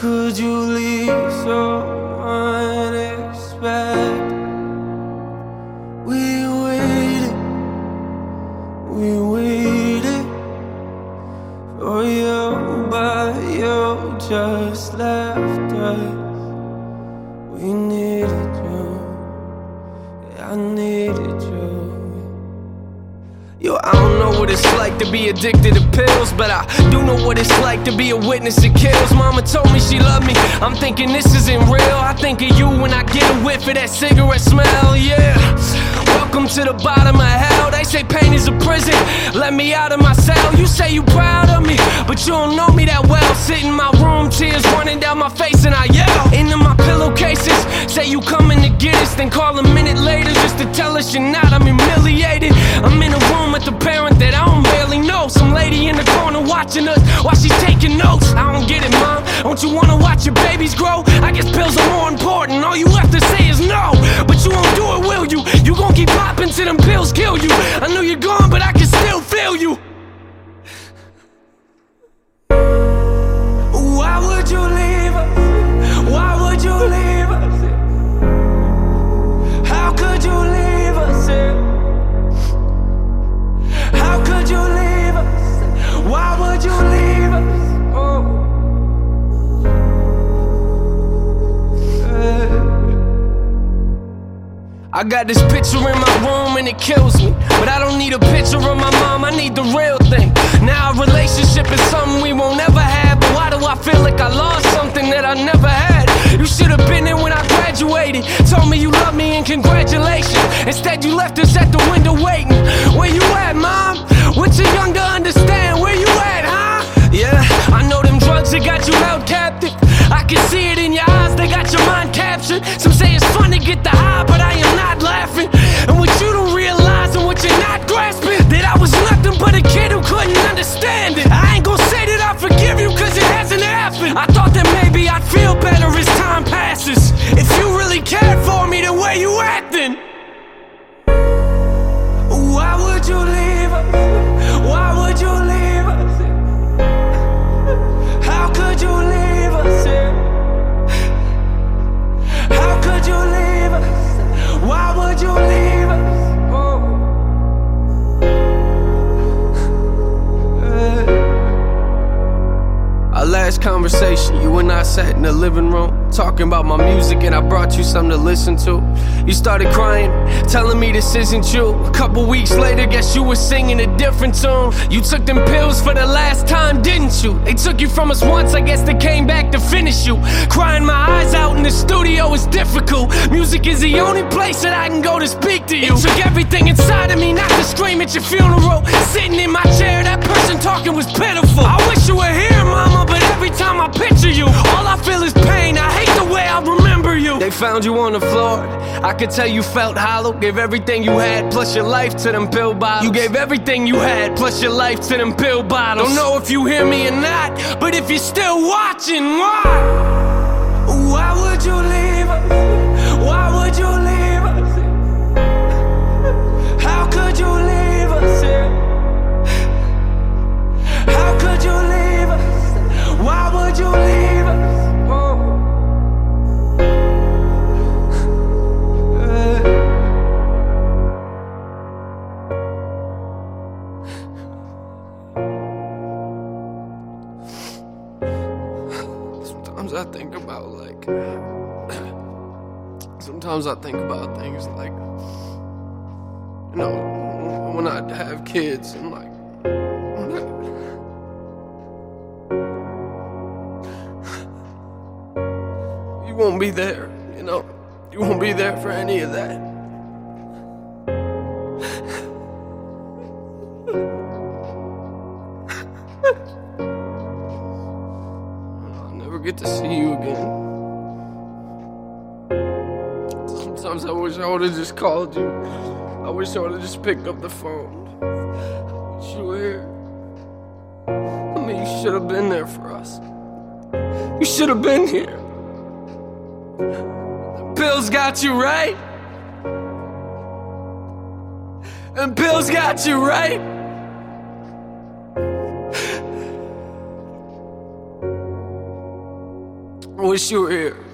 could you leave so unexpected? We waited for you, but you just left us. We needed you, yeah, I needed you. Yo, I don't know what it's like to be addicted to pills, but I do know what it's like to be a witness of kills. Mama told me she loved me, I'm thinking this isn't real. I think of you when I get a whiff of that cigarette smell, yeah. Welcome to the bottom of hell. They say pain is a prison, let me out of my cell. You say you proud of me, but you don't know me that well. Sit in my room, tears running down my face, and I yell into my pillowcases. Say you coming to get us, then call a minute later just to tell us you're not. I'm humiliated. I'm in a room with the parent that I don't barely know. Some lady in the corner watching us while she's taking notes. I don't get it, mom. Don't you wanna watch your babies grow? I guess pills are more important. All you have to say is no, but you won't do it, will you? You gon' keep popping till them pills kill you. I know you're gone, but I can still feel you. Why would you leave us? Why would you leave us? How could you leave us? How could you leave us? Why would you leave us? Oh. I got this picture in my room and it kills me, but I don't need a picture of my mom, I need the real thing. Now a relationship is something we won't ever have, but why do I feel like I lost something that I never had? You should have been there when I graduated, told me you love me and congratulations. Instead you left us at the window waiting. Where you at, mom? We're too young to understand. Where you at, huh? Yeah, I know them drugs that got you held captive. I can see it in your eyes, they got your mind captured. Some say it's fun to get the high, but I am not laughing. And what you don't realize and what you're not grasping, that I was nothing but a kid who couldn't understand it. I ain't gon' say that I forgive you cause it hasn't happened. I thought that maybe I'd feel better as time passes. If you really cared for me, then where you at then? Why would you leave us? Why would you leave us? How could you leave us? How could you leave us? Why would you leave us? Oh. Our last conversation, you and I sat in the living room talking about my music, and I brought you something to listen to. You started crying, telling me this isn't you. A couple weeks later, guess you were singing a different tune. You took them pills for the last time, didn't you? They took you from us once, I guess they came back to finish you. Crying my eyes out in the studio is difficult. Music is the only place that I can go to speak to you. It took everything inside of me not to scream at your funeral. Sitting in my chair, that person talking was pitiful. I wish you were here, mama, but every time I picture you, all I feel is pain. I hate the way I remember you. They found you on the floor, I could tell you felt hollow. Gave everything you had plus your life to them pill bottles. You gave everything you had plus your life to them pill bottles. Don't know if you hear me or not, but if you're still watching, why? Why would you leave us? Why would you leave us? How could you leave us? How could you leave us? Why would you leave us? Oh. Sometimes I think about sometimes I think about things like, you know, when I have kids and like, you won't be there, you know, you won't be there for any of that. I'll never get to see you again. Sometimes I wish I would've just called you. I wish I would've just picked up the phone. I wish you were here. I mean, you should have been there for us. You should have been here. The pills got you right. And pills got you right. wish you were here.